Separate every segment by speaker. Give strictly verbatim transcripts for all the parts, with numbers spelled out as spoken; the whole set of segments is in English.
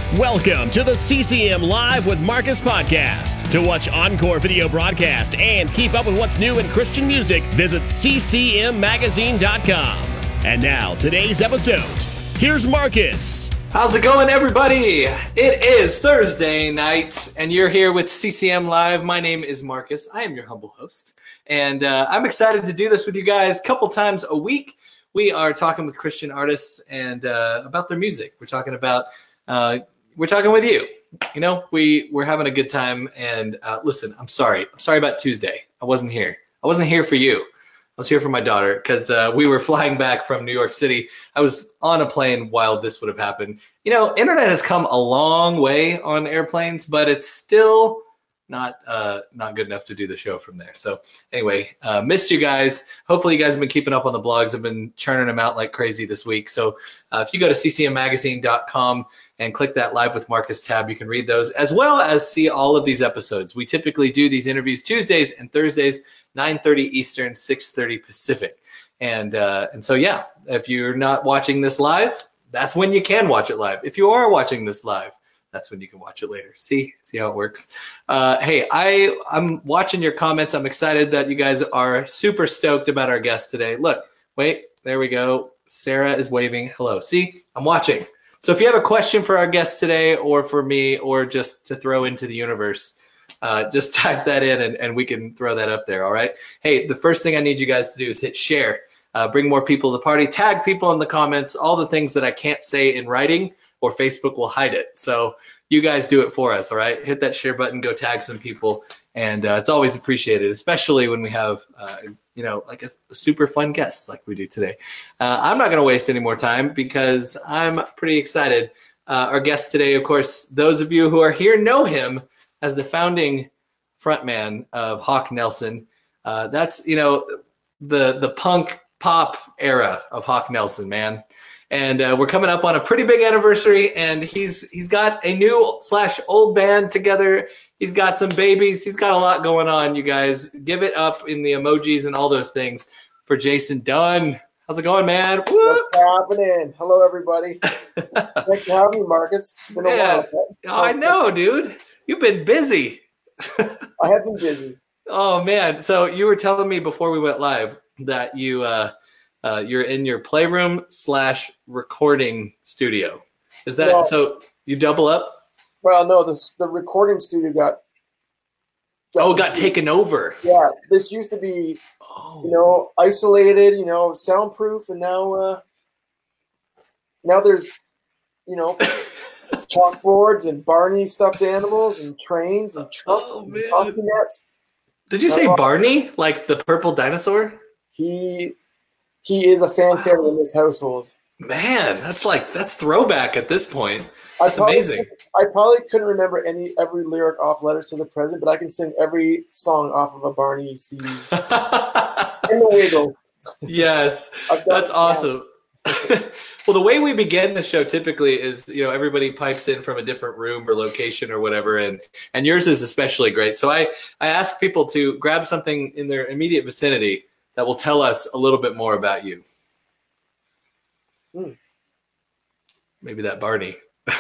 Speaker 1: Welcome to the C C M Live with Marcus podcast. To watch encore video broadcast and keep up with what's new in Christian music, visit c c m magazine dot com. And now, today's episode. Here's Marcus.
Speaker 2: How's it going, everybody? It is Thursday night, and you're here with C C M Live. My name is Marcus. I am your humble host, and uh, I'm excited to do this with you guys a couple times a week. We are talking with Christian artists and uh, about their music. We're talking about, uh, we're talking with you. You know, we, we're having a good time, and uh, listen, I'm sorry. I'm sorry about Tuesday. I wasn't here. I wasn't here for you. I was here for my daughter because uh, we were flying back from New York City. I was on a plane while this would have happened. You know, internet has come a long way on airplanes, but it's still not uh, not good enough to do the show from there. So anyway, uh, missed you guys. Hopefully you guys have been keeping up on the blogs. I've been churning them out like crazy this week. So uh, if you go to c c m magazine dot com and click that Live with Marcus tab, you can read those as well as see all of these episodes. We typically do these interviews Tuesdays and Thursdays, nine thirty Eastern, six thirty Pacific. And uh, and so, yeah, if you're not watching this live, that's when you can watch it live. If you are watching this live, that's when you can watch it later. See, see how it works. Uh, hey, I, I'm watching your comments. I'm excited that you guys are super stoked about our guest today. Look, wait, there we go. Sarah is waving hello. See, I'm watching. So if you have a question for our guest today or for me or just to throw into the universe, uh, just type that in and, and we can throw that up there, all right? Hey, the first thing I need you guys to do is hit share. Uh, bring more people to the party, tag people in the comments, all the things that I can't say in writing or Facebook will hide it. So you guys do it for us, all right? Hit that share button, go tag some people, and uh, it's always appreciated, especially when we have, uh, you know, like a, a super fun guest like we do today. Uh, I'm not going to waste any more time because I'm pretty excited. Uh, our guest today, of course, those of you who are here know him as the founding frontman of Hawk Nelson. Uh, that's, you know, the the punk pop era of Hawk Nelson, man. And uh, we're coming up on a pretty big anniversary, and he's he's got a new slash old band together. He's got some babies. He's got a lot going on, you guys. Give it up in the emojis and all those things for Jason Dunn. How's it going, man? Woo!
Speaker 3: What's happening? Hello, everybody. Thanks for having me, Marcus. It's been a
Speaker 2: yeah.
Speaker 3: while.
Speaker 2: Oh, I know, dude. You've been busy.
Speaker 3: I have been busy.
Speaker 2: Oh, man. So you were telling me before we went live that you uh, uh, you're in your playroom slash recording studio. Is that
Speaker 3: well,
Speaker 2: so? You double up?
Speaker 3: Well, no. This the recording studio got.
Speaker 2: got oh, got taken over.
Speaker 3: Yeah, this used to be, oh. you know, isolated, you know, soundproof, and now, uh, now there's, you know, chalkboards and Barney stuffed animals and trains and trucks
Speaker 2: oh,
Speaker 3: and
Speaker 2: man.
Speaker 3: hockey nets.
Speaker 2: Did you say Barney, like the purple dinosaur?
Speaker 3: He he is a fan favorite
Speaker 2: wow.
Speaker 3: in this household.
Speaker 2: Man, that's like that's throwback at this point. That's
Speaker 3: I
Speaker 2: amazing.
Speaker 3: I probably couldn't remember any every lyric off Letters to the President, but I can sing every song off of a Barney C D. In the Wiggle.
Speaker 2: Yes, that's awesome. Well, the way we begin the show typically is, you know, everybody pipes in from a different room or location or whatever, and and yours is especially great. So I, I ask people to grab something in their immediate vicinity that will tell us a little bit more about you.
Speaker 3: Hmm.
Speaker 2: Maybe that Barney.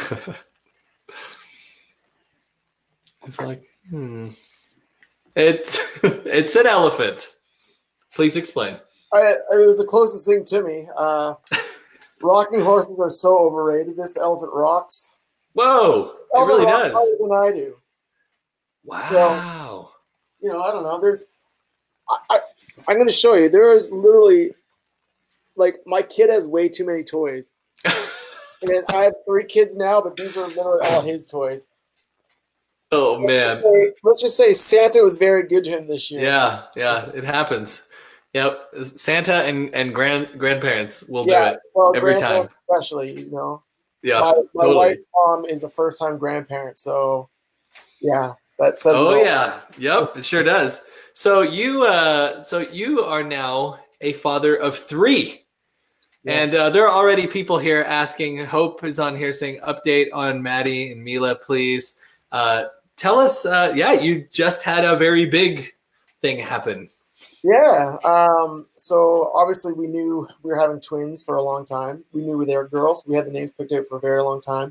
Speaker 2: It's like, hmm. It's, it's an elephant. Please explain.
Speaker 3: I, it was the closest thing to me. Uh, rocking horses are so overrated. This elephant rocks.
Speaker 2: Whoa, it
Speaker 3: elephant
Speaker 2: really
Speaker 3: rocks
Speaker 2: does.
Speaker 3: Harder than I do.
Speaker 2: Wow.
Speaker 3: So, you know, I don't know. There's, I, I, I'm going to show you. There is literally, like, my kid has way too many toys. And I have three kids now, but these are literally all his toys.
Speaker 2: Oh, man.
Speaker 3: Let's just, say, let's just say Santa was very good to him this year.
Speaker 2: Yeah, yeah, it happens. Yep, Santa and, and grand grandparents will
Speaker 3: yeah,
Speaker 2: do it
Speaker 3: well,
Speaker 2: every time.
Speaker 3: Especially, you know.
Speaker 2: Yeah,
Speaker 3: my, my
Speaker 2: totally.
Speaker 3: wife's mom is a first-time grandparent, so yeah, that says.
Speaker 2: Oh
Speaker 3: well.
Speaker 2: yeah, yep, it sure does. So you, uh, so you are now a father of three. Yes. And uh, there are already people here asking, Hope is on here saying, update on Maddie and Mila, please. Uh, tell us, uh, yeah, you just had a very big thing happen.
Speaker 3: Yeah. Um, so obviously we knew we were having twins for a long time. We knew they were girls. We had the names picked out for a very long time.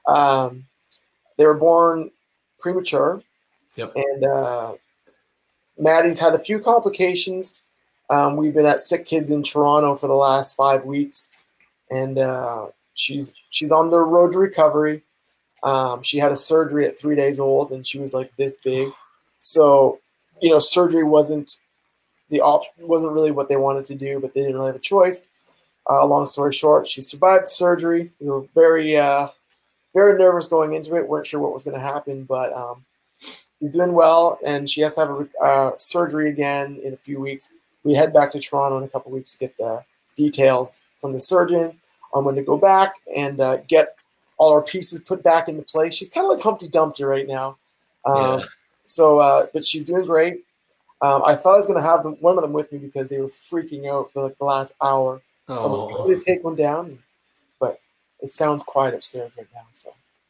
Speaker 3: Um, they were born premature.
Speaker 2: Yep.
Speaker 3: And uh, Maddie's had a few complications. Um, we've been at Sick Kids in Toronto for the last five weeks, and uh, she's she's on the road to recovery. Um, she had a surgery at three days old, and she was like this big. So, you know, surgery wasn't the option, wasn't really what they wanted to do, but they didn't really have a choice. Uh, long story short, she survived surgery. We were very, uh, very nervous going into it. weren't sure what was going to happen, but um, she's doing well, and she has to have a uh, surgery again in a few weeks. We head back to Toronto in a couple weeks to get the details from the surgeon on when to go back and uh, get all our pieces put back into place. She's kind of like Humpty Dumpty right now. Um,
Speaker 2: Yeah.
Speaker 3: So, uh, but she's doing great. Um, I thought I was going to have them, one of them with me because they were freaking out for like the last hour. So I'm
Speaker 2: Oh,
Speaker 3: going to take one down, but it sounds quiet upstairs right now. So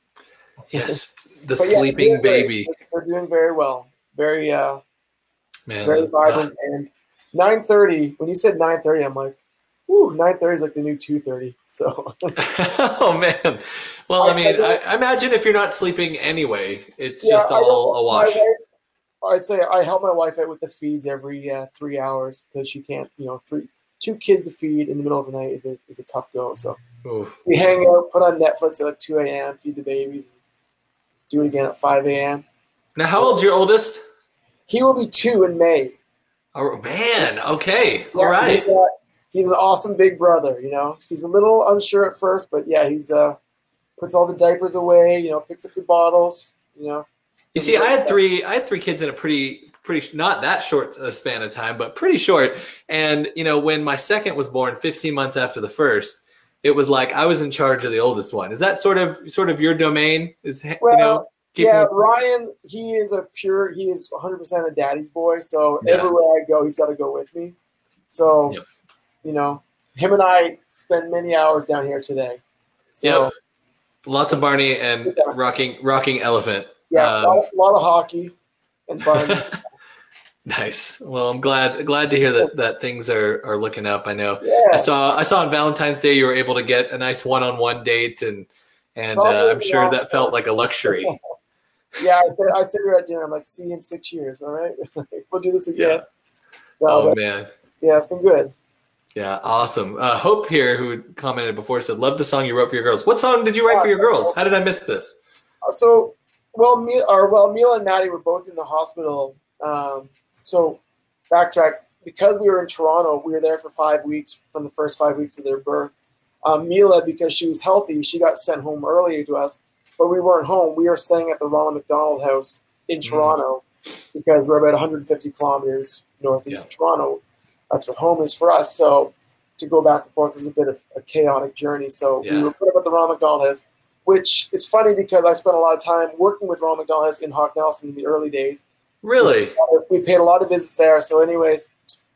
Speaker 2: yes, the
Speaker 3: But yeah,
Speaker 2: sleeping
Speaker 3: they're great.
Speaker 2: baby,
Speaker 3: They're doing very well. Very, uh,
Speaker 2: man.
Speaker 3: very vibrant. And nine thirty, when you said nine thirty, I'm like, whoo, nine thirty is like the new two thirty. So
Speaker 2: Oh man. Well, I mean, I, I imagine if you're not sleeping anyway, it's
Speaker 3: Yeah,
Speaker 2: just
Speaker 3: I
Speaker 2: all
Speaker 3: don't-
Speaker 2: a wash.
Speaker 3: my wife- I'd say I help my wife out with the feeds every uh, three hours because she can't, you know, three two kids to feed in the middle of the night is a is a tough go. So
Speaker 2: Ooh.
Speaker 3: we hang out, put on Netflix at like two a.m., feed the babies, do it again at five a.m.
Speaker 2: Now, how old's your oldest?
Speaker 3: He will be two in May.
Speaker 2: Oh man. Okay. All
Speaker 3: Yeah,
Speaker 2: right.
Speaker 3: He's, uh, he's an awesome big brother. You know, he's a little unsure at first, but yeah, he's uh puts all the diapers away. You know, picks up the bottles. You know.
Speaker 2: You see, I had three. I had three kids in a pretty, pretty not that short a span of time, but pretty short. And you know, when my second was born, fifteen months after the first, it was like I was in charge of the oldest one. Is that sort of, sort of your domain? Is you
Speaker 3: Well,
Speaker 2: know? keeping-
Speaker 3: Yeah, Ryan, he is a pure, he is one hundred percent a daddy's boy. So
Speaker 2: Yeah.
Speaker 3: everywhere I go, he's got to go with me. So,
Speaker 2: Yep.
Speaker 3: you know, him and I spend many hours down here today. So,
Speaker 2: Yep. Lots of Barney and
Speaker 3: Yeah.
Speaker 2: rocking, rocking elephant.
Speaker 3: yeah,
Speaker 2: Um,
Speaker 3: a, lot, a lot of hockey and Barney.
Speaker 2: Nice. Well, I'm glad glad to hear that, that things are, are looking up. I know. I
Speaker 3: Yeah.
Speaker 2: saw I saw on Valentine's Day you were able to get a nice one on one date, and and uh, I'm sure that felt like a luxury.
Speaker 3: Yeah, I said, I said we were at dinner. I'm like, see you in six years, all right? We'll do this again. No,
Speaker 2: Oh
Speaker 3: but,
Speaker 2: man.
Speaker 3: yeah, it's been good.
Speaker 2: Yeah, awesome. Uh, Hope here, who commented before, said, "Love the song you wrote for your girls." What song did you write for your girls? How did I miss this?
Speaker 3: Uh, So, well, me or well, Mila and Maddie were both in the hospital. Um, so, backtrack because we were in Toronto, we were there for five weeks from the first five weeks of their birth. Um, Mila, because she was healthy, she got sent home earlier to us, but we weren't home. We were staying at the Ronald McDonald House in Toronto because we're about one hundred fifty kilometers northeast
Speaker 2: Yeah.
Speaker 3: of Toronto. That's where home is for us. So, to go back and forth was a bit of a chaotic journey. So,
Speaker 2: Yeah.
Speaker 3: we were put up at the Ronald McDonald House. Which is funny because I spent a lot of time working with Ronald McDonald House in Hawk Nelson in the early days.
Speaker 2: Really?
Speaker 3: We paid a lot of visits there. So, anyways,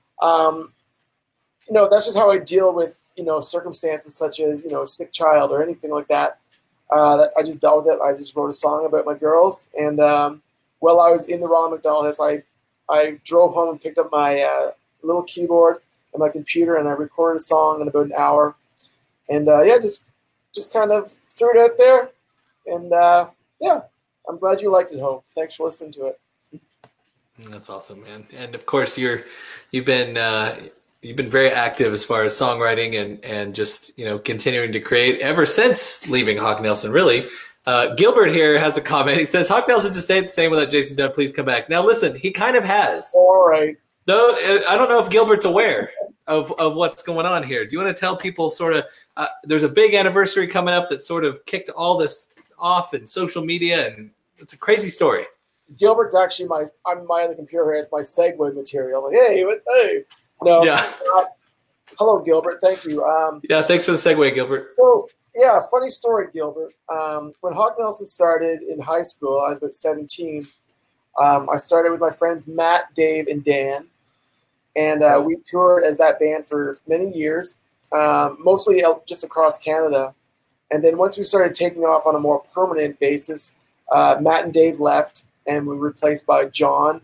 Speaker 3: um, you know, that's just how I deal with, you know, circumstances such as, you know, a sick child or anything like that. Uh, that I just dealt with it. I just wrote a song about my girls. And um, while I was in the Ronald McDonald House, I, I drove home and picked up my uh, little keyboard and my computer, and I recorded a song in about an hour. And, uh, yeah, just just kind of threw it out there. And, uh, yeah, I'm glad you liked it, Hope. Thanks for listening to it.
Speaker 2: That's awesome, man. And of course, you're you've been uh, you've been very active as far as songwriting and and just you know continuing to create ever since leaving Hawk Nelson. Really, uh, Gilbert here has a comment. He says Hawk Nelson just stayed the same without Jason Dunn. Please come back. Now, listen, he kind of has.
Speaker 3: All right.
Speaker 2: Though I don't know if Gilbert's aware of of what's going on here. Do you want to tell people sort of? Uh, there's a big anniversary coming up that sort of kicked all this off in social media, and it's a crazy story.
Speaker 3: Gilbert's actually my I'm my other computer here. It's my segue material. Like, hey, what, hey. No.
Speaker 2: Yeah.
Speaker 3: Uh, hello, Gilbert. Thank you. Um,
Speaker 2: Yeah, thanks for the segue, Gilbert.
Speaker 3: so yeah, funny story, Gilbert. Um, when Hawk Nelson started in high school, I was about seventeen. Um, I started with my friends Matt, Dave, and Dan, and uh, we toured as that band for many years, um, mostly out- just across Canada. And then once we started taking off on a more permanent basis, uh, Matt and Dave left, and we were replaced by John,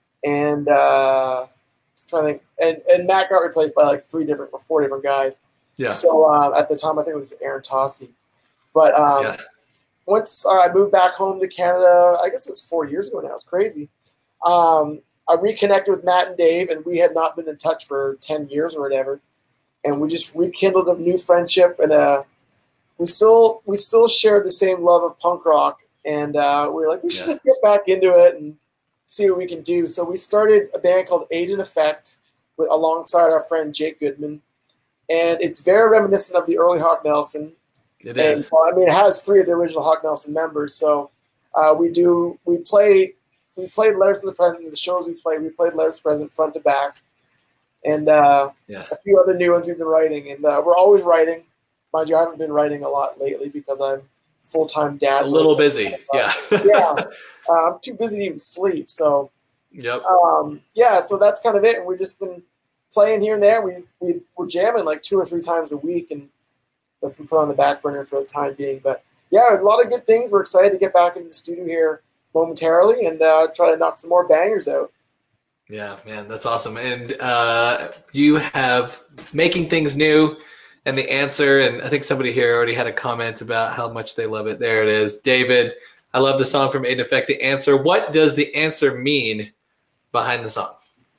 Speaker 3: and uh, trying to think, and, and Matt got replaced by like three different or four different guys.
Speaker 2: Yeah.
Speaker 3: So uh, at the time, I think it was Aaron Tossi. But um,
Speaker 2: Yeah.
Speaker 3: once I moved back home to Canada, I guess it was four years ago now. It's crazy. Um, I reconnected with Matt and Dave, and we had not been in touch for ten years or whatever. And we just rekindled a new friendship, and uh, we still we still shared the same love of punk rock. And uh, we were like, we should yeah. just get back into it and see what we can do. So we started a band called Aid in Effect with alongside our friend Jake Goodman, and it's very reminiscent of the early Hawk Nelson.
Speaker 2: It is.
Speaker 3: And, well, I mean, it has three of the original Hawk Nelson members. So uh, we do we play we played Letters to the President. The shows we played, we played Letters to the President front to back, and uh,
Speaker 2: yeah.
Speaker 3: a few other new ones we've been writing. And uh, we're always writing. Mind you, I haven't been writing a lot lately because I'm full-time dad.
Speaker 2: A little busy, yeah.
Speaker 3: yeah, uh, I'm too busy to even sleep. So,
Speaker 2: yep.
Speaker 3: Um, yeah, so that's kind of it. And we've just been playing here and there. We we we're jamming like two or three times a week, and that's been put on the back burner for the time being. But yeah, a lot of good things. We're excited to get back into the studio here momentarily and uh, try to knock some more bangers out.
Speaker 2: Yeah, man, that's awesome. And uh, you have Making Things New and The Answer, and I think somebody here already had a comment about how much they love it. There it is. David, I love the song from Aid in Effect, The Answer. What does The Answer mean behind the song?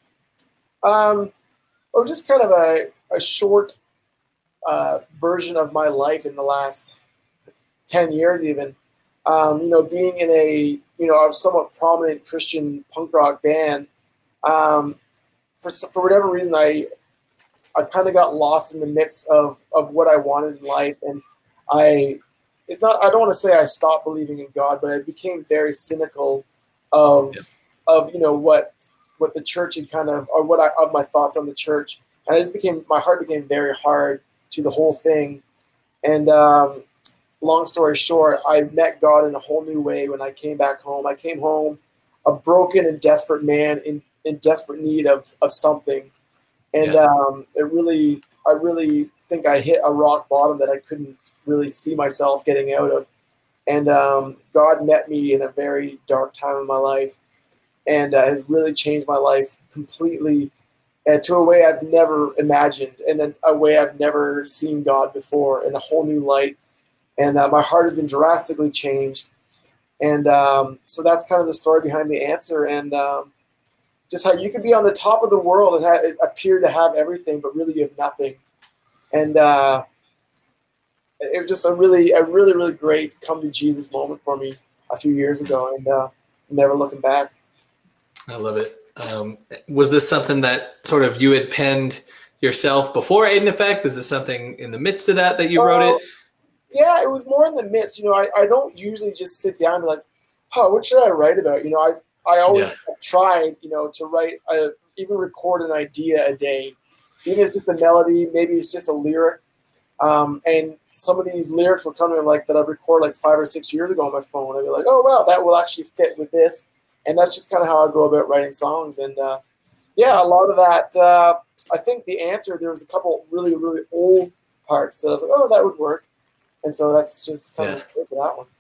Speaker 3: Um, well, just kind of a, a short uh, version of my life in the last ten years even. Um, you know, being in a, you know, a somewhat prominent Christian punk rock band, um, for for whatever reason, I I kind of got lost in the mix of, of what I wanted in life. And I, it's not, I don't want to say I stopped believing in God, but I became very cynical of,
Speaker 2: yep.
Speaker 3: of, you know, what, what the church had kind of, or what I, of my thoughts on the church. And I just became, my heart became very hard to the whole thing. And um, long story short, I met God in a whole new way when I came back home. I came home a broken and desperate man in, in desperate need of, of something. And
Speaker 2: yeah.
Speaker 3: um, it really, I really think I hit a rock bottom that I couldn't really see myself getting out of. And um, God met me in a very dark time in my life, and uh, has really changed my life completely, and to a way I've never imagined, and in a way I've never seen God before, in a whole new light. And uh, my heart has been drastically changed. And um, so that's kind of the story behind The Answer. And um, just how you could be on the top of the world and ha- appear to have everything, but really you have nothing. And uh, it was just a really, a really, really great come to Jesus moment for me a few years ago, and uh, never looking back.
Speaker 2: I love it. Um, was this something that sort of you had penned yourself before Aid in Effect? Is this something in the midst of that that you uh, wrote it?
Speaker 3: Yeah, it was more in the midst. You know, I, I don't usually just sit down and be like, oh, what should I write about? You know, I I always
Speaker 2: yeah.
Speaker 3: tried, you know, to write, a, even record an idea a day, even if it's just a melody, maybe it's just a lyric. Um, and some of these lyrics will come to me like that I recorded like five or six years ago on my phone. I'd be like, oh, wow, that will actually fit with this. And that's just kind of how I go about writing songs. And uh, yeah, a lot of that, uh, I think The Answer, there was a couple really, really old parts that I was like, oh, that would work. And so that's just kind
Speaker 2: yeah.
Speaker 3: of the script for that one.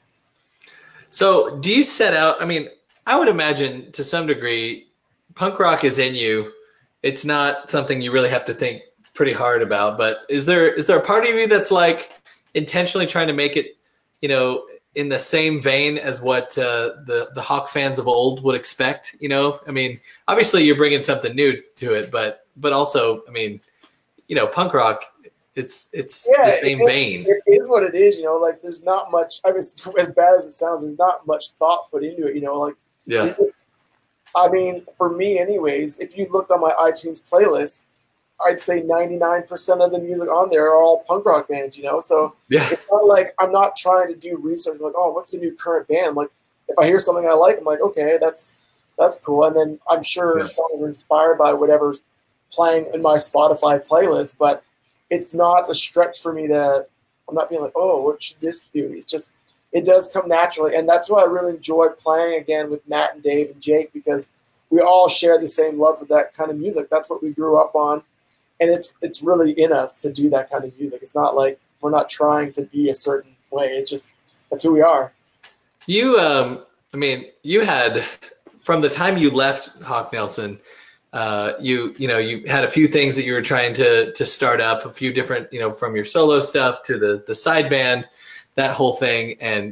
Speaker 2: So do you set out, I mean, I would imagine to some degree, punk rock is in you. It's not something you really have to think pretty hard about, but is there is there a part of you that's like intentionally trying to make it, you know, in the same vein as what uh, the, the Hawk fans of old would expect? You know, I mean, obviously you're bringing something new to it, but but also, I mean, you know, punk rock, it's it's
Speaker 3: yeah,
Speaker 2: the same
Speaker 3: it,
Speaker 2: vein.
Speaker 3: It is what it is, you know, like there's not much, I mean, as bad as it sounds, there's not much thought put into it, you know, like,
Speaker 2: yeah.
Speaker 3: Just, I mean, for me anyways, if you looked on my iTunes playlist, I'd say ninety-nine percent of the music on there are all punk rock bands, you know? So
Speaker 2: yeah.
Speaker 3: it's not like I'm not trying to do research. I'm like, oh, what's the new current band? I'm like, if I hear something I like, I'm like, okay, that's that's cool. And then I'm sure
Speaker 2: yeah.
Speaker 3: songs are inspired by whatever's playing in my Spotify playlist, but it's not a stretch for me to, I'm not being like, oh, what should this do? It's just, it does come naturally. And that's why I really enjoy playing again with Matt and Dave and Jake, because we all share the same love for that kind of music. That's what we grew up on. And it's it's really in us to do that kind of music. It's not like we're not trying to be a certain way. It's just, that's who we are.
Speaker 2: You, um, I mean, you had, from the time you left Hawk Nelson, uh, you, you know, you had a few things that you were trying to, to start up, a few different, you know, from your solo stuff to the, the side band, that whole thing. And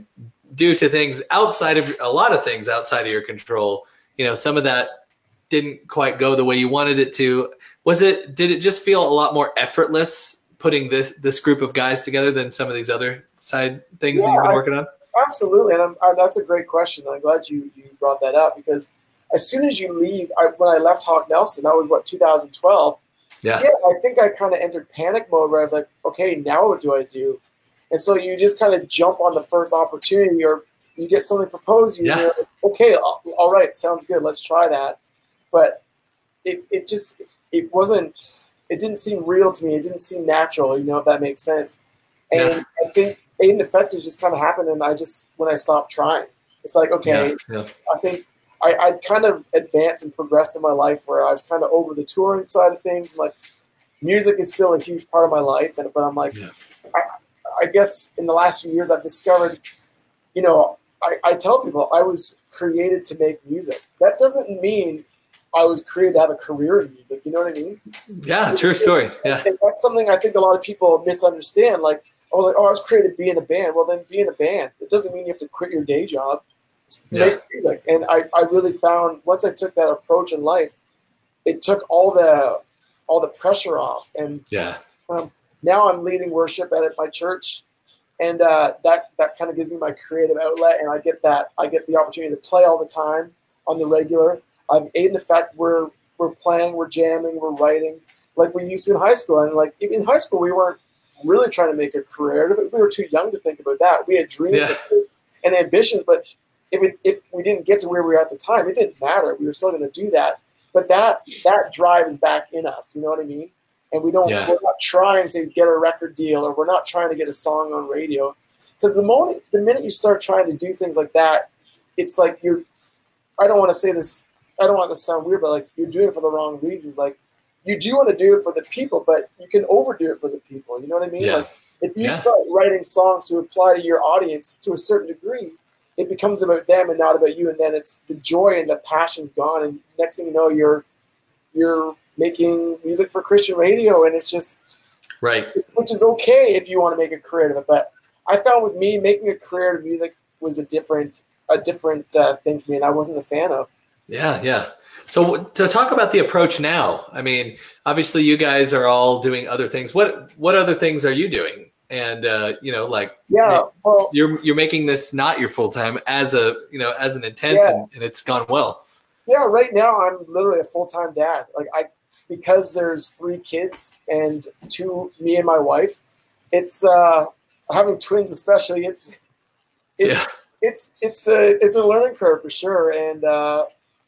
Speaker 2: due to things outside of a lot of things outside of your control, you know, some of that didn't quite go the way you wanted it to. Was it, did it just feel a lot more effortless putting this, this group of guys together than some of these other side things
Speaker 3: yeah,
Speaker 2: that you've been working on?
Speaker 3: Absolutely. And I'm, I, that's a great question. I'm glad you, you brought that up, because as soon as you leave, I, when I left Hawk Nelson, that was what, two thousand twelve.
Speaker 2: Yeah.
Speaker 3: yeah I think I kind of entered panic mode where I was like, okay, now what do I do? And so you just kind of jump on the first opportunity, or you get something proposed, you, yeah. you're like, okay, all, all right, sounds good, let's try that. But it, it just, it wasn't, it didn't seem real to me. It didn't seem natural, you know, if that makes sense. And yeah. I think Aid in Effect just kind of happened, and I just, when I stopped trying, it's like, okay, yeah. Yeah. I think I, I'd kind of advanced and progressed in my life where I was kind of over the touring side of things. I'm like, music is still a huge part of my life, and but I'm like, yeah. I, I guess in the last few years I've discovered, you know, I, I tell people I was created to make music. That doesn't mean I was created to have a career in music. You know what I mean?
Speaker 2: Yeah, true story. Yeah,
Speaker 3: and that's something I think a lot of people misunderstand. Like, oh, like, oh, I was created to be in a band. Well, then be in a band. It doesn't mean you have to quit your day job.
Speaker 2: Yeah.
Speaker 3: Make music. And I, I really found once I took that approach in life, it took all the all the pressure off. And
Speaker 2: yeah.
Speaker 3: Um, now I'm leading worship at my church, and uh, that that kind of gives me my creative outlet, and I get that I get the opportunity to play all the time on the regular. I've Aid in Effect. We're we're playing, we're jamming, we're writing like we used to in high school. And like in high school, we weren't really trying to make a career. We were too young to think about that. We had dreams
Speaker 2: yeah.
Speaker 3: and ambitions, but if it, if we didn't get to where we were at the time, it didn't matter. We were still going to do that. But that that drive is back in us. You know what I mean? And we don't,
Speaker 2: yeah.
Speaker 3: we're not trying to get a record deal, or we're not trying to get a song on radio. Because the moment, the minute you start trying to do things like that, it's like you're, I don't want to say this, I don't want this to sound weird, but like you're doing it for the wrong reasons. Like you do want to do it for the people, but you can overdo it for the people. You know what I mean?
Speaker 2: Yeah.
Speaker 3: Like if you
Speaker 2: yeah.
Speaker 3: start writing songs to apply to your audience to a certain degree, it becomes about them and not about you. And then it's the joy and the passion's gone. And next thing you know, you're, you're, making music for Christian radio, and it's just
Speaker 2: right,
Speaker 3: which is okay if you want to make a career of it. But I found with me, making a career of music was a different, a different uh, thing for me, and I wasn't a fan of.
Speaker 2: Yeah, yeah. So to talk about the approach now, I mean, obviously you guys are all doing other things. What what other things are you doing? And uh, you know, like
Speaker 3: yeah, well,
Speaker 2: you're you're making this not your full time as a you know as an intent, yeah. and, and it's gone well.
Speaker 3: Yeah, right now I'm literally a full time dad. Like I. Because there's three kids and two, me and my wife, it's uh, having twins especially. It's it's
Speaker 2: yeah.
Speaker 3: it's it's a it's a learning curve for sure, and uh,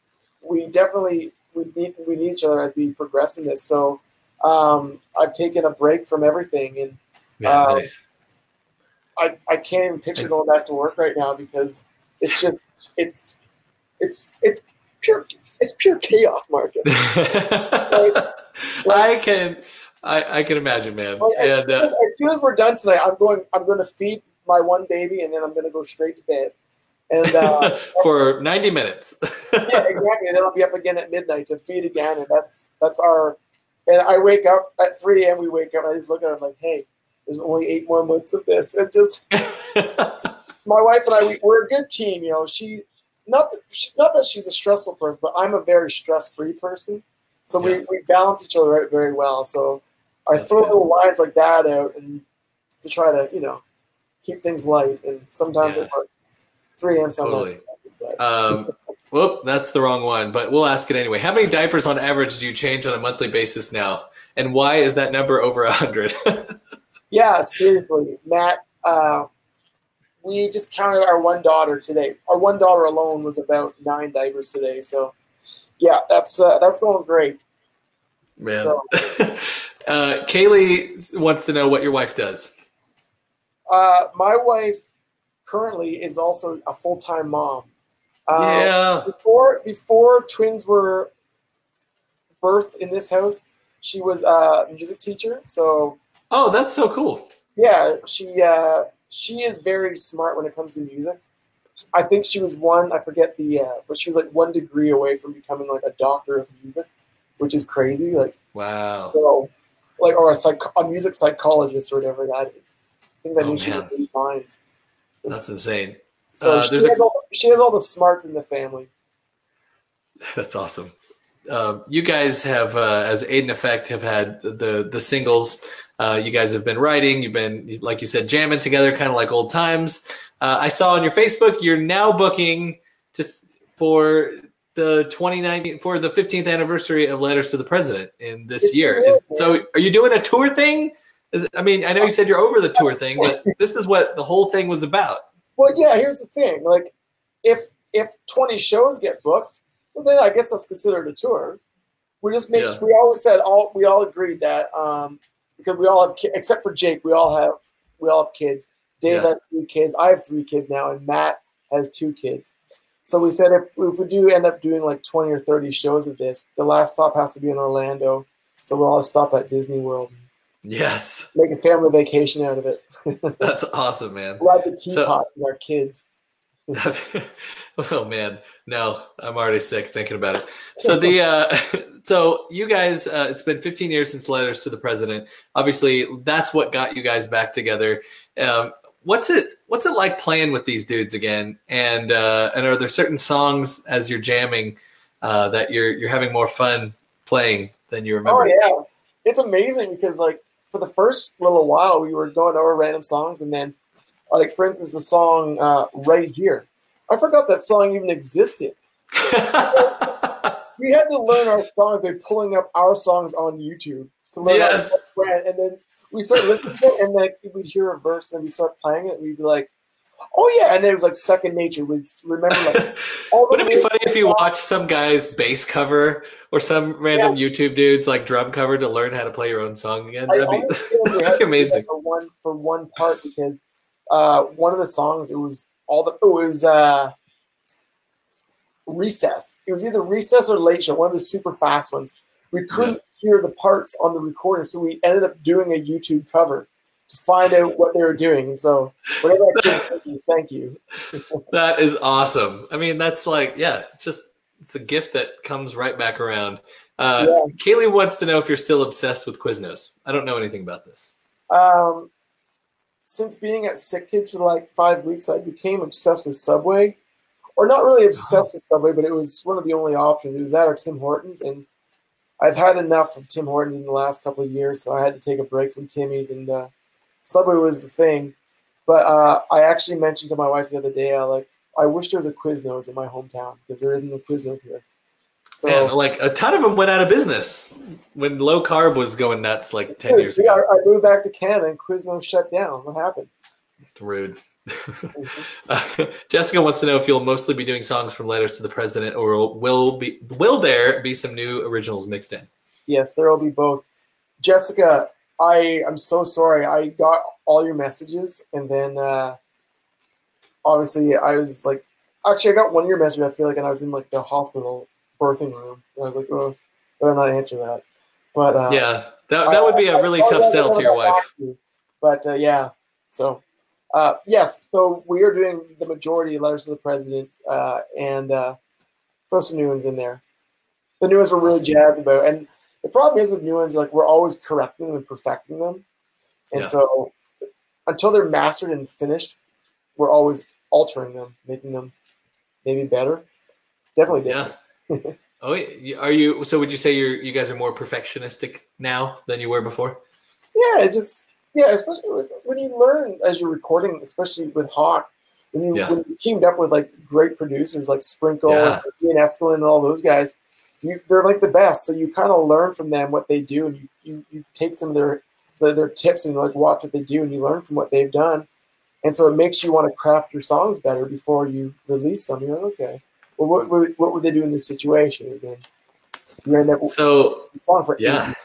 Speaker 3: we definitely we need we need each other as we progress in this. So um, I've taken a break from everything, and
Speaker 2: yeah,
Speaker 3: uh,
Speaker 2: nice.
Speaker 3: I I can't even picture going back to work right now because it's just it's it's it's pure. It's pure chaos, Marcus. like, like,
Speaker 2: I can, I, I can imagine, man.
Speaker 3: Like, as,
Speaker 2: and,
Speaker 3: soon as,
Speaker 2: uh,
Speaker 3: as soon as we're done tonight, I'm going. I'm going to feed my one baby, and then I'm going to go straight to bed. And uh,
Speaker 2: for ninety minutes.
Speaker 3: yeah, exactly. Then I'll be up again at midnight to feed again, and that's that's our. And I wake up at three a.m. We wake up, and I just look at her like, "Hey, there's only eight more months of this." And just my wife and I, we, we're a good team. You know, she. Not that, not that she's a stressful person, but I'm a very stress-free person. So
Speaker 2: yeah.
Speaker 3: we, we balance each other out very well. So I
Speaker 2: That's
Speaker 3: throw
Speaker 2: good.
Speaker 3: little lines like that out and to try to, you know, keep things light. And sometimes
Speaker 2: Yeah.
Speaker 3: it works. three a.m.
Speaker 2: Totally.
Speaker 3: But.
Speaker 2: Um, whoop, that's the wrong one, but we'll ask it anyway. How many diapers on average do you change on a monthly basis now? And why is that number over one hundred?
Speaker 3: Yeah, seriously, Matt. Uh, We just counted our one daughter today. Our one daughter alone was about nine diapers today. So, yeah, that's uh, that's going great.
Speaker 2: Man,
Speaker 3: so,
Speaker 2: uh, Kaylee wants to know what your wife does.
Speaker 3: Uh, my wife currently is also a full-time mom. Um,
Speaker 2: yeah.
Speaker 3: Before before twins were birthed in this house, she was a music teacher. So.
Speaker 2: Oh, that's so cool.
Speaker 3: Yeah, she. Uh, She is very smart when it comes to music. I think she was one, I forget the, uh, but she was like one degree away from becoming like a doctor of music, which is crazy. Like,
Speaker 2: wow.
Speaker 3: So, like, or a, psych- a music psychologist or whatever that is. I think that
Speaker 2: oh,
Speaker 3: means she has three minds.
Speaker 2: That's insane.
Speaker 3: So
Speaker 2: Uh,
Speaker 3: she,
Speaker 2: there's
Speaker 3: has
Speaker 2: a-
Speaker 3: all, she has all the smarts in the family.
Speaker 2: That's awesome. Uh, you guys have, uh, as Aiden Effect, have had the the singles. Uh, you guys have been writing. You've been, like you said, jamming together, kind of like old times. Uh, I saw on your Facebook you're now booking to for the twenty nineteen for the fifteenth anniversary of Letters to the President in this
Speaker 3: It's
Speaker 2: year.
Speaker 3: good,
Speaker 2: Is,
Speaker 3: man.
Speaker 2: so, are you doing a tour thing? Is, I mean, I know you said you're over the tour thing, but this is what the whole thing was about.
Speaker 3: Well, yeah. Here's the thing: like, if if twenty shows get booked, well, then I guess that's considered a tour. We just make.
Speaker 2: Yeah.
Speaker 3: We always said all. We all agreed that um, because we all have, ki- except for Jake, we all have. We all have kids. Dave
Speaker 2: Yeah.
Speaker 3: has three kids. I have three kids now, and Matt has two kids. So we said if, if we do end up doing like twenty or thirty shows of this, the last stop has to be in Orlando. So we'll all stop at Disney World.
Speaker 2: Yes,
Speaker 3: Make a family vacation out of it.
Speaker 2: that's awesome, man.
Speaker 3: Ride the
Speaker 2: So-
Speaker 3: teapot with our kids.
Speaker 2: Oh man, no, I'm already sick thinking about it. So the uh, so you guys, uh, it's been fifteen years since Letters to the President. Obviously, that's what got you guys back together. Um, what's it What's it like playing with these dudes again? And uh, and are there certain songs as you're jamming uh, that you're you're having more fun playing than you remember?
Speaker 3: Oh yeah, it's amazing because like for the first little while we were going over random songs, and then like for instance the song uh, "Right Here," I forgot that song even existed. We had to learn our songs by pulling up our songs on YouTube to learn
Speaker 2: Yes.
Speaker 3: our brand, and then we started listening to it, and then we'd hear a verse, and we start playing it, and we'd be like, "Oh yeah!" And then it was like second nature. We'd remember like all the
Speaker 2: Wouldn't it be funny if you
Speaker 3: lyrics.
Speaker 2: watched some guy's bass cover or some random YouTube dude's like drum cover to learn how to play your own song again?
Speaker 3: I
Speaker 2: That'd be,
Speaker 3: almost feel we
Speaker 2: that'd
Speaker 3: had
Speaker 2: be
Speaker 3: to do that
Speaker 2: amazing.
Speaker 3: for one for one part because uh, one of the songs it was all the oh, it was uh, Recess. It was either Recess or Late Show, one of the super fast ones. We couldn't hear the parts on the recording, so we ended up doing a YouTube cover to find out what they were doing. And so whatever I could thank you, thank you.
Speaker 2: That is awesome. I mean, that's like, yeah, it's just it's a gift that comes right back around. Uh,
Speaker 3: Yeah.
Speaker 2: Kaylee wants to know if you're still obsessed with Quiznos. I don't know anything about this.
Speaker 3: Um, since being at Sick Kids for like five weeks, I became obsessed with Subway. Or not really obsessed with Subway, but it was one of the only options. It was that or Tim Hortons, and I've had enough of Tim Hortons in the last couple of years, so I had to take a break from Timmy's, and uh, Subway was the thing. But uh, I actually mentioned to my wife the other day, uh, like, I wish there was a Quiznos in my hometown, because there isn't a Quiznos here. So,
Speaker 2: Man, like a ton of them went out of business when low carb was going nuts like ten years
Speaker 3: yeah,
Speaker 2: ago.
Speaker 3: I, I moved back to Canada, and Quiznos shut down. What happened?
Speaker 2: Rude. uh, Jessica wants to know if you'll mostly be doing songs from Letters to the President, or will be will there be some new originals mixed in?
Speaker 3: Yes, there will be both. Jessica, I am so sorry. I got all your messages, and then uh, obviously I was like, actually I got one of your messages. I feel like, and I was in like the hospital birthing room. And I was like, oh, better not answer that. But uh,
Speaker 2: Yeah, that that would be a really
Speaker 3: I- I
Speaker 2: tough
Speaker 3: apologize
Speaker 2: sell
Speaker 3: that
Speaker 2: to
Speaker 3: I
Speaker 2: your
Speaker 3: got
Speaker 2: wife.
Speaker 3: back to you. But uh, yeah, so uh, yes, so we are doing the majority of Letters to the President, uh, and uh, throw some new ones in there. The new ones we're really jazzed about, and the problem is with new ones, like we're always correcting them and perfecting them, and
Speaker 2: Yeah.
Speaker 3: so until they're mastered and finished, we're always altering them, making them maybe better. Definitely
Speaker 2: Yeah.
Speaker 3: different.
Speaker 2: Oh, yeah. Are you? So would you say you're you guys are more perfectionistic now than you were before?
Speaker 3: Yeah, it just yeah, especially with, when you learn as you're recording, especially with Hawk, when you,
Speaker 2: Yeah.
Speaker 3: when you teamed up with like great producers like Sprinkle
Speaker 2: Yeah.
Speaker 3: and Ian Eskelin and all those guys, you they're like the best. So you kind of learn from them what they do, and you, you, you take some of their their, their tips and like watch what they do, and you learn from what they've done, and so it makes you want to craft your songs better before you release them. You're like, okay, well, what what, what would they do in this situation? And then you end up with
Speaker 2: So
Speaker 3: a song for
Speaker 2: yeah.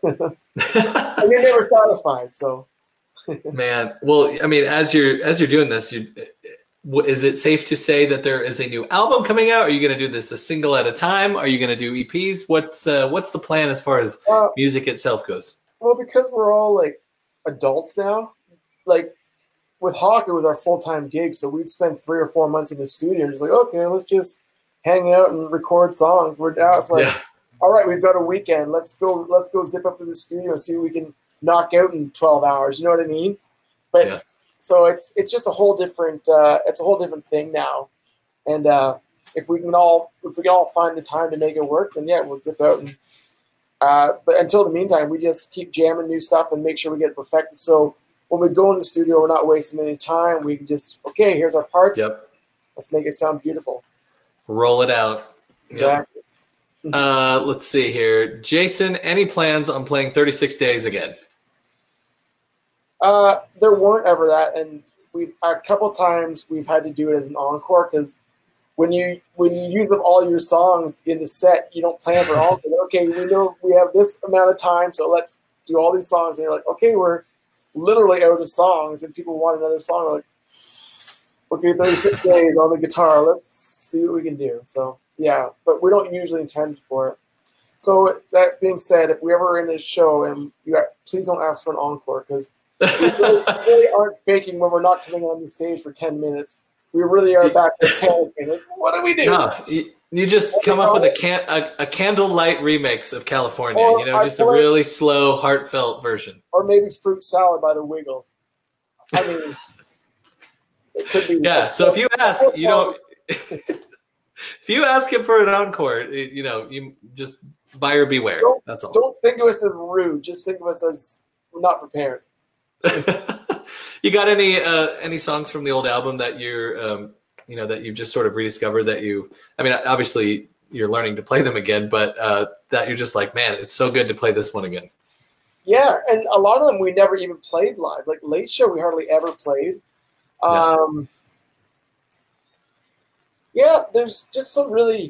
Speaker 3: and you're never satisfied. So.
Speaker 2: Man, well, I mean, as you're as you're doing this, you is it safe to say that there is a new album coming out? Are you going to do this a single at a time? Are you going to do E Ps? What's uh, what's the plan as far as
Speaker 3: Uh,
Speaker 2: music itself goes?
Speaker 3: Well, because we're all like adults now, like with Hawk, it was our full time gig, so we'd spend three or four months in the studio. And just like, okay, let's just hang out and record songs. We're now it's like,
Speaker 2: Yeah.
Speaker 3: all right, we've got a weekend. Let's go. Let's go zip up to the studio and see what we can knock out in twelve hours. You know what I mean? But
Speaker 2: Yeah.
Speaker 3: So it's it's just a whole different uh, it's a whole different thing now. And uh, if we can all if we can all find the time to make it work, then yeah, we'll zip out. And uh, but until the meantime, we just keep jamming new stuff and make sure we get it perfected. So when we go in the studio, we're not wasting any time. We can just okay, here's our parts.
Speaker 2: Yep.
Speaker 3: Let's make it sound beautiful.
Speaker 2: Roll it out.
Speaker 3: Exactly.
Speaker 2: Yep. uh, let's see here, Jason. Any plans on playing thirty-six Days again?
Speaker 3: Uh, there weren't ever that, and we a couple times we've had to do it as an encore because when you when you use up all your songs in the set, you don't plan for all of it. Okay, we know we have this amount of time, so let's do all these songs. And you're like, okay, we're literally out of songs, and people want another song. We're like, okay, thirty-six days on the guitar. Let's see what we can do. So yeah, but we don't usually intend for it. So that being said, if we ever are in a show and you got, please don't ask for an encore because we really, really aren't faking when we're not coming on the stage for ten minutes. We really are back there panicking. Like, what do we do?
Speaker 2: No, you, you just what come up with a, can, a a candlelight remix of California.
Speaker 3: Or
Speaker 2: you know, just a really slow, heartfelt version.
Speaker 3: Or maybe Fruit Salad by the Wiggles. I mean, it could be.
Speaker 2: Yeah. So if you ask, you know, if you ask him for an encore, you know, you just buyer beware.
Speaker 3: Don't,
Speaker 2: That's all.
Speaker 3: Don't think of us as rude. Just think of us as not prepared.
Speaker 2: You got any uh, any songs from the old album that you're um, you know that you've just sort of rediscovered that you I mean obviously you're learning to play them again, but uh, that you're just like, man, it's so good to play this one again.
Speaker 3: Yeah, and a lot of them we never even played live. Like Late Show, we hardly ever played. Um, yeah. yeah, there's just some really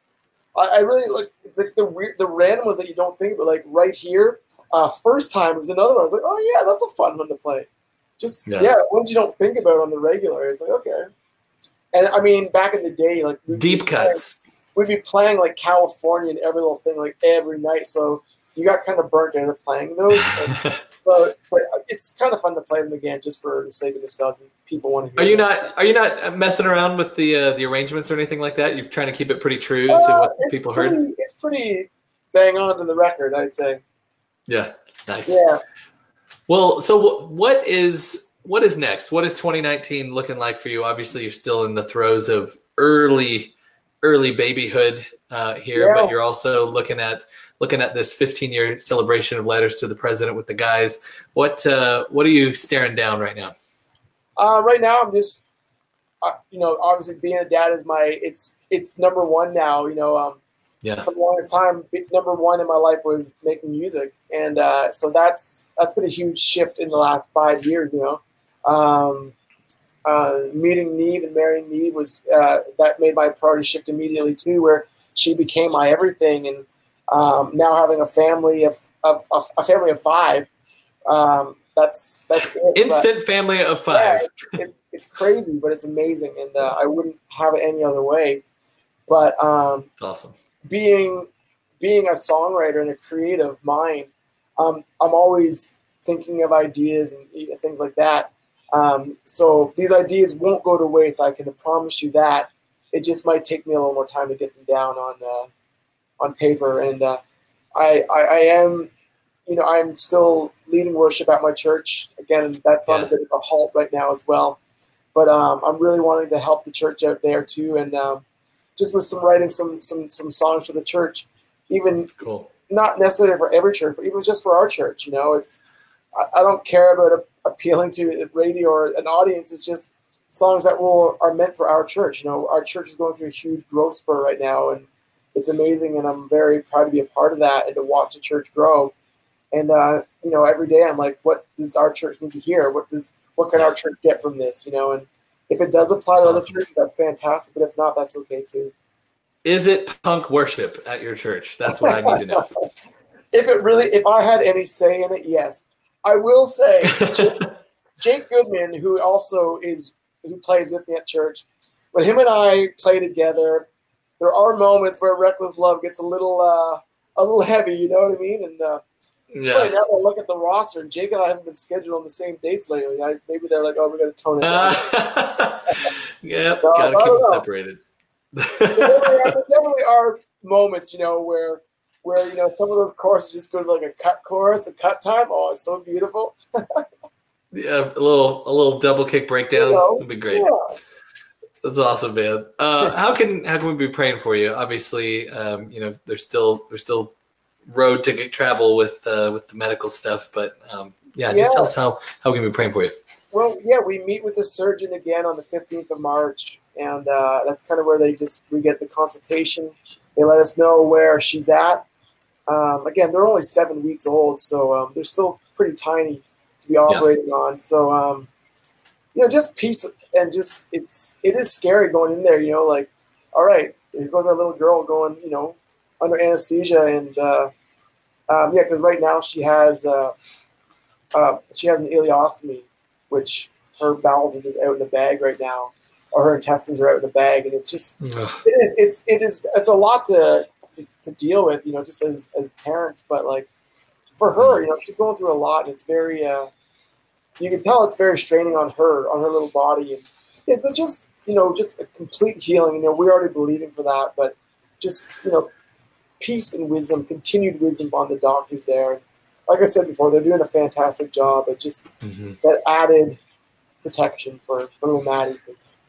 Speaker 3: I, I really like the the weird the random ones that you don't think, but like Right Here. Uh, first time was another one. I was like, oh yeah, that's a fun one to play. Just yeah, yeah ones you don't think about on the regular. It's like okay, and I mean back in the day, like
Speaker 2: deep cuts,
Speaker 3: playing, we'd be playing like California and every little thing like every night. So you got kind of burnt out of playing those. And, but but it's kind of fun to play them again just for the sake of nostalgia. People want to hear.
Speaker 2: Are you
Speaker 3: them.
Speaker 2: not Are you not messing around with the uh, the arrangements or anything like that? You're trying to keep it pretty true
Speaker 3: uh,
Speaker 2: to what people
Speaker 3: pretty,
Speaker 2: heard.
Speaker 3: It's pretty bang on to the record, I'd say.
Speaker 2: Yeah, nice.
Speaker 3: Yeah.
Speaker 2: Well, so what is what is next? What is twenty nineteen looking like for you? Obviously, you're still in the throes of early, early babyhood uh, here,
Speaker 3: yeah.
Speaker 2: but you're also looking at looking at this fifteen year celebration of Letters to the President with the guys. What uh, what are you staring down right now?
Speaker 3: Uh, right now, I'm just, uh, you know, obviously being a dad is my it's it's number one now. You know. Um,
Speaker 2: Yeah.
Speaker 3: For the longest time, number one in my life was making music, and uh, so that's that's been a huge shift in the last five years. You know, um, uh, meeting Neve and marrying Neve was uh, that made my priority shift immediately too, where she became my everything, and um, now having a family of, of, of a family of five, um, that's that's it.
Speaker 2: Instant
Speaker 3: but,
Speaker 2: family of five.
Speaker 3: Yeah, it, it's crazy, but it's amazing, and uh, I wouldn't have it any other way. But um,
Speaker 2: it's awesome.
Speaker 3: Being being a songwriter and a creative mind, um, I'm always thinking of ideas and things like that. Um, so these ideas won't go to waste. I can promise you that. It just might take me a little more time to get them down on uh, on paper. And uh, I, I I am, you know, I'm still leading worship at my church. Again, that's on yeah. a bit of a halt right now as well. But um, I'm really wanting to help the church out there too, and um, just with some writing some some some songs for the church, even
Speaker 2: cool.
Speaker 3: Not necessarily for every church, but even just for our church. You know, it's I, I don't care about a, appealing to a radio or an audience. It's just songs that will are meant for our church. You know, our church is going through a huge growth spur right now, and it's amazing. And I'm very proud to be a part of that and to watch the church grow. And uh, you know, every day I'm like, what does our church need to hear? What does what can our church get from this? You know, and if it does apply to
Speaker 2: that's
Speaker 3: other
Speaker 2: awesome.
Speaker 3: churches, that's fantastic. But if not, that's okay too.
Speaker 2: Is it punk worship at your church? That's what I need to know.
Speaker 3: If it really, if I had any say in it, yes. I will say, Jake, Jake Goodman, who also is who plays with me at church, when him and I play together, there are moments where Reckless Love gets a little uh, a little heavy. You know what I mean? And uh,
Speaker 2: yeah.
Speaker 3: Funny, now I look at the roster, and Jake and I haven't been scheduled on the same dates lately. I, maybe they're like, "Oh, we got to tone it down."
Speaker 2: Uh, yep,
Speaker 3: so,
Speaker 2: gotta keep them
Speaker 3: know.
Speaker 2: separated.
Speaker 3: there, definitely are, there definitely are moments, you know, where where you know some of those choruses just go to like a cut chorus, a cut time. Oh, it's so beautiful.
Speaker 2: Yeah, a little a little double kick breakdown
Speaker 3: You know,
Speaker 2: would be great.
Speaker 3: yeah.
Speaker 2: That's awesome, man. Uh, how can how can we be praying for you? Obviously, um, you know, there's still there's still road to get travel with uh, with the medical stuff, but um, yeah,
Speaker 3: Yeah.
Speaker 2: just tell us how how we can be praying for you.
Speaker 3: Well, yeah, we meet with the surgeon again on the fifteenth of March, and uh, that's kind of where they just we get the consultation. They let us know where she's at. Um, again, they're only seven weeks old, so um, they're still pretty tiny to be operating on. So, um, you know, just peace and just it's it is scary going in there. You know, like, all right, here goes our little girl going, you know, under anesthesia, and uh, um, yeah, because right now she has uh, uh, she has an ileostomy, which her bowels are just out in the bag right now, or her intestines are out in the bag, and it's just
Speaker 2: Ugh.
Speaker 3: it is it's it is it's a lot to to, to deal with, you know, just as, as parents. But like for her, you know, she's going through a lot, and it's very uh, you can tell it's very straining on her on her little body, and it's just you know just a complete healing. You know, we're already believing for that, but just you know peace and wisdom, continued wisdom on the doctors there. Like I said before, they're doing a fantastic job, but just
Speaker 2: Mm-hmm.
Speaker 3: that added protection for, for little Maddie.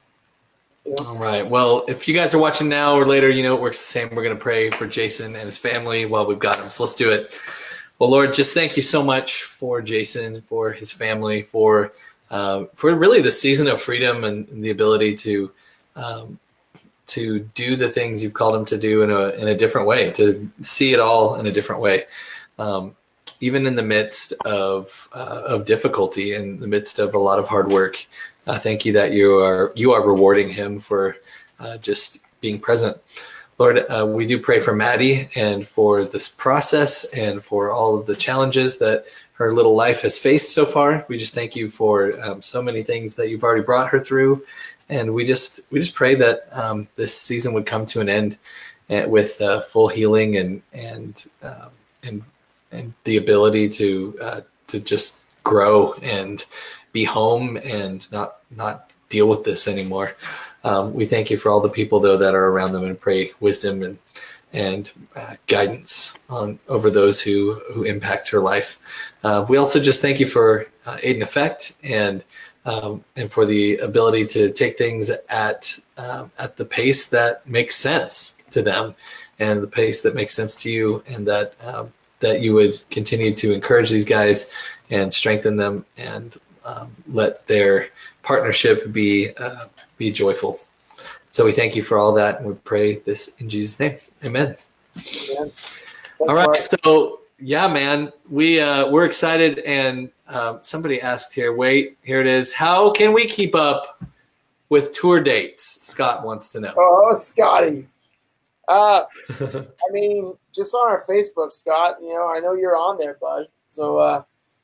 Speaker 3: You know?
Speaker 2: All right. Well, if you guys are watching now or later, you know it works the same. We're going to pray for Jason and his family while we've got him. So let's do it. Well, Lord, just thank you so much for Jason, for his family, for uh, for really the season of freedom and, and the ability to um, to do the things you've called him to do in a in a different way, to see it all in a different way. Um, even in the midst of uh, of difficulty, in the midst of a lot of hard work, uh, thank you that you are you are rewarding him for uh, just being present. Lord, uh, we do pray for Maddie and for this process and for all of the challenges that her little life has faced so far. We just thank you for um, so many things that you've already brought her through, and we just we just pray that um, this season would come to an end uh, with uh, full healing and and um, and and the ability to uh, to just grow and be home and not not deal with this anymore. Um, we thank you for all the people though that are around them, and pray wisdom and and uh, guidance on over those who who impact her life. Uh, we also just thank you for uh, Aid in Effect and um, and for the ability to take things at um, at the pace that makes sense to them, and the pace that makes sense to you, and that um, that you would continue to encourage these guys and strengthen them, and um, let their partnership be uh, be joyful. So we thank you for all that, and we pray this in Jesus' name. Amen.
Speaker 3: Yeah.
Speaker 2: All right. So yeah, man, we uh, we're excited, and um, somebody asked here. Wait, here it is. How can we keep up with tour dates? Scott wants to know.
Speaker 3: Oh, Scotty. Uh, I mean, just on our Facebook, Scott. You know, I know you're on there, bud. So uh,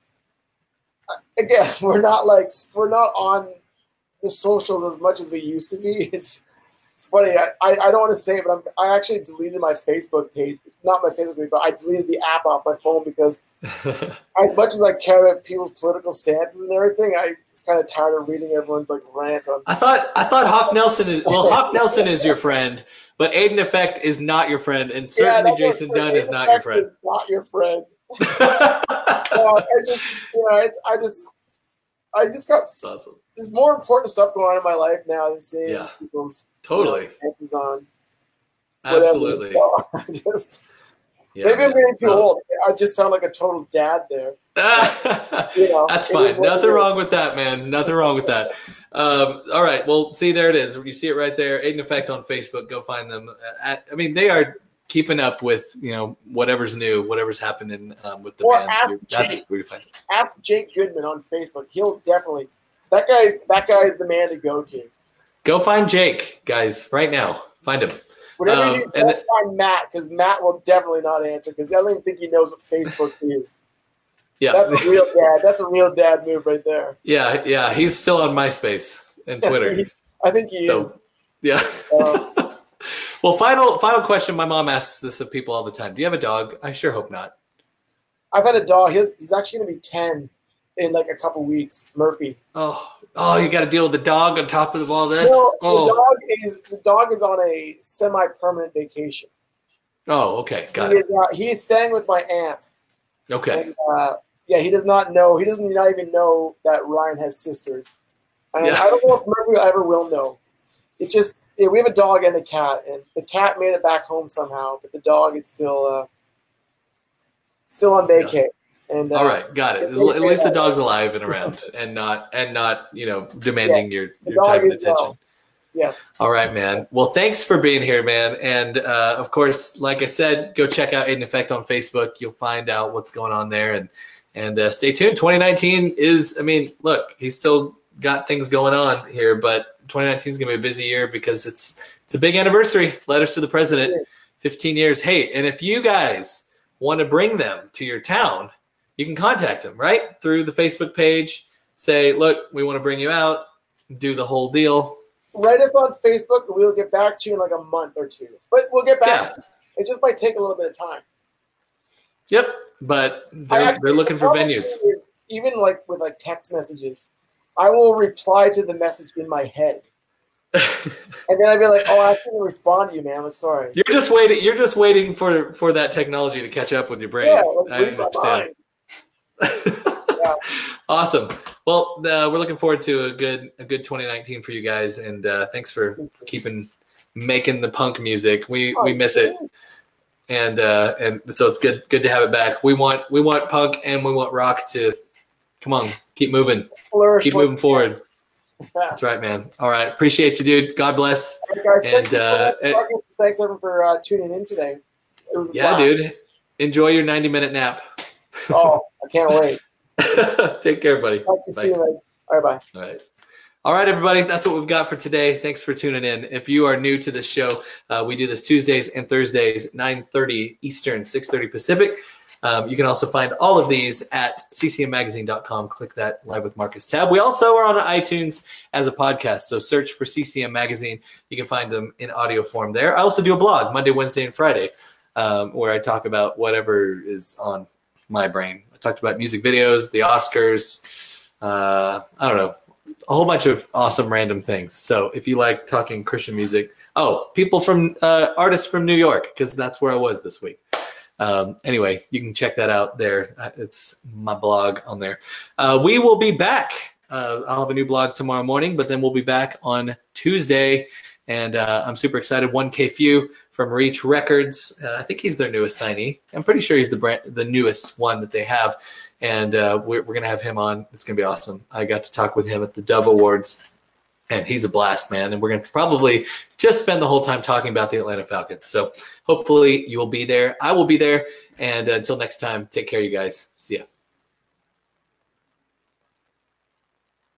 Speaker 3: again, we're not like we're not on the socials as much as we used to be. It's it's funny. I, I, I don't want to say it, but I'm, I actually deleted my Facebook page. Not my Facebook page, but I deleted the app off my phone because as much as I care about people's political stances and everything, I was kind of tired of reading everyone's like rant on.
Speaker 2: I thought I thought Hawk Nelson is well. Hawk Nelson is your friend, but Aid in Effect is not your friend, and certainly
Speaker 3: Yeah,
Speaker 2: Jason Dunn is not your friend.
Speaker 3: Is not your friend. So I just, you know, it's, I just, I just got.
Speaker 2: That's awesome.
Speaker 3: There's more important stuff going on in my life now than seeing
Speaker 2: Yeah.
Speaker 3: people's
Speaker 2: Totally.
Speaker 3: chances on.
Speaker 2: Absolutely.
Speaker 3: So I just,
Speaker 2: Yeah,
Speaker 3: maybe I'm
Speaker 2: man.
Speaker 3: getting too
Speaker 2: Well,
Speaker 3: old. I just sound like a total dad there. You know,
Speaker 2: That's
Speaker 3: it
Speaker 2: fine.
Speaker 3: is what
Speaker 2: Nothing
Speaker 3: it is.
Speaker 2: wrong with that, man. Nothing wrong with that. Um, all right. Well, see, there it is. You see it right there. Aid in Effect on Facebook. Go find them. At, I mean, they are keeping up with, you know, whatever's new, whatever's happening um, with the
Speaker 3: Or
Speaker 2: band.
Speaker 3: ask
Speaker 2: That's
Speaker 3: Jake.
Speaker 2: where you find it.
Speaker 3: Ask Jake Goodman on Facebook. He'll definitely. That guy. That guy is the man to go to.
Speaker 2: Go find Jake, guys, right now. Find him.
Speaker 3: Whatever
Speaker 2: Um,
Speaker 3: you do,
Speaker 2: and
Speaker 3: don't find Matt because Matt will definitely not answer because I don't even think he knows what Facebook is.
Speaker 2: Yeah.
Speaker 3: That's a real dad. That's a real dad move right there.
Speaker 2: Yeah. Yeah. He's still on MySpace and Twitter.
Speaker 3: I think he
Speaker 2: So,
Speaker 3: is.
Speaker 2: yeah.
Speaker 3: Um,
Speaker 2: Well, final final question. My mom asks this of people all the time. Do you have a dog? I sure hope not.
Speaker 3: I've had a dog. He's, he's actually going to be ten in like a couple weeks. Murphy.
Speaker 2: Oh, oh, you got to deal with the dog on top of all this.
Speaker 3: No,
Speaker 2: Oh,
Speaker 3: the dog is the dog is on a semi-permanent vacation.
Speaker 2: oh, okay, got
Speaker 3: He
Speaker 2: it.
Speaker 3: is, uh, he is staying with my aunt.
Speaker 2: Okay,
Speaker 3: And, uh, Yeah, he does not know. He doesn't not even know that Ryan has sisters. And
Speaker 2: Yeah.
Speaker 3: I don't know if Murphy ever will know. It just yeah, we have a dog and a cat, and the cat made it back home somehow, but the dog is still uh, still on vacay. And uh,
Speaker 2: all right, got it. At least the dog's alive and around, and not and not you know demanding
Speaker 3: yeah,
Speaker 2: your,
Speaker 3: the
Speaker 2: your
Speaker 3: dog
Speaker 2: time and
Speaker 3: is
Speaker 2: attention.
Speaker 3: well. Yes.
Speaker 2: All right, man. Well, thanks for being here, man. And uh, of course, like I said, go check out Aiden Effect on Facebook. You'll find out what's going on there, and and uh, stay tuned. twenty nineteen is, I mean, look, he's still got things going on here, but twenty nineteen is gonna be a busy year because it's it's a big anniversary. Letters to the President, fifteen years. Hey, and if you guys want to bring them to your town, you can contact them right through the Facebook page. Say, look, we want to bring you out. Do the whole deal.
Speaker 3: Write us on Facebook, and we'll get back to you in like a month or two. But we'll get back
Speaker 2: Yeah.
Speaker 3: to you. It just might take a little bit of time.
Speaker 2: Yep, but
Speaker 3: I
Speaker 2: they're,
Speaker 3: actually-
Speaker 2: they're looking for venues.
Speaker 3: Even like with like text messages, I will reply to the message in my head. And then I'd be like, oh, I couldn't respond to you, man. I'm sorry.
Speaker 2: You're just waiting. You're just waiting for, for that technology to catch up with your brain.
Speaker 3: Yeah, like,
Speaker 2: I
Speaker 3: read my
Speaker 2: understand.
Speaker 3: mind. Yeah.
Speaker 2: Awesome. Well, uh, we're looking forward to a good a good twenty nineteen for you guys, and uh, thanks for keeping making the punk music. We we miss it, and uh, and so it's good good to have it back. We want we want punk and we want rock to come on, keep moving,
Speaker 3: Flourish
Speaker 2: keep
Speaker 3: like-
Speaker 2: moving forward. That's right, man. All right, appreciate you, dude. God bless.
Speaker 3: Hey, guys, thanks,
Speaker 2: And, uh,
Speaker 3: for,
Speaker 2: it-
Speaker 3: thanks everyone for uh, tuning in today. It was a
Speaker 2: Yeah,
Speaker 3: blast.
Speaker 2: dude. Enjoy your ninety minute nap.
Speaker 3: Oh, I can't wait.
Speaker 2: Take care, buddy.
Speaker 3: Hope to
Speaker 2: Bye.
Speaker 3: see you later. All right, bye.
Speaker 2: All right. All right, everybody. That's what we've got for today. Thanks for tuning in. If you are new to this show, uh, we do this Tuesdays and Thursdays, nine thirty Eastern, six thirty Pacific. Um, you can also find all of these at c c m magazine dot com. Click that Live with Marcus tab. We also are on iTunes as a podcast, so search for C C M Magazine. You can find them in audio form there. I also do a blog Monday, Wednesday, and Friday um, where I talk about whatever is on my brain. I talked about music videos, the Oscars, uh, I don't know, a whole bunch of awesome random things. So if you like talking Christian music, oh, people from uh, artists from New York, because that's where I was this week. Um, anyway, you can check that out there. Uh, It's my blog on there. Uh, we will be back. Uh, I'll have a new blog tomorrow morning, but then we'll be back on Tuesday. And uh, I'm super excited. one K Few from Reach Records. Uh, I think he's their newest signee. I'm pretty sure he's the brand, the newest one that they have. And uh, we're, we're going to have him on. It's going to be awesome. I got to talk with him at the Dove Awards. And he's a blast, man. And we're going to probably just spend the whole time talking about the Atlanta Falcons. So hopefully you will be there. I will be there. And uh, until next time, take care, you guys. See ya.